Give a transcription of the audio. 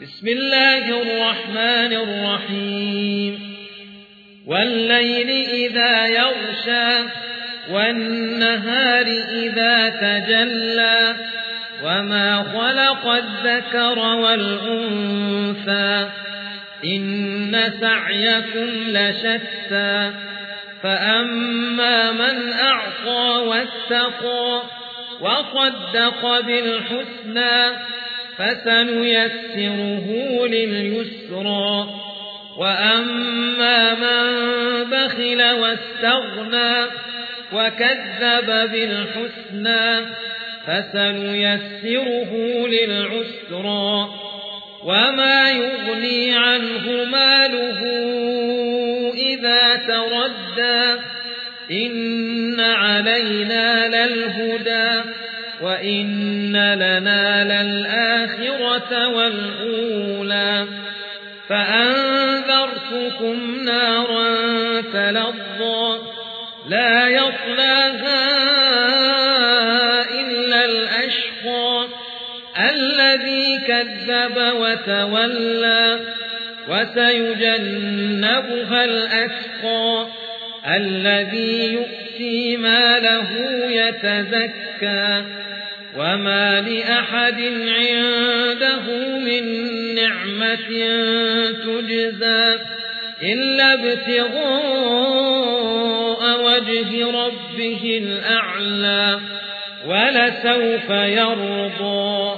بسم الله الرحمن الرحيم والليل إذا يغشى والنهار إذا تجلى وما خلق الذكر والأنثى إن سعيكم لشتى فأما من أعطى واتقى وصدق بالحسنى فسنيسره لليسرى وأما من بخل واستغنى وكذب بالحسنى فسنيسره للعسرى وما يغني عنه ماله إذا تردى إن علينا للهدى وإن لنا للآخرة والأولى فأنذرتكم نارا تلظى لا يصلاها إلا الأشقى الذي كذب وتولى وسيجنبها الأتقى الذي يؤتي ماله يتزكى وما لأحد عنده من نعمة تجزى إلا ابتغاء وجه ربه الأعلى ولسوف يرضى.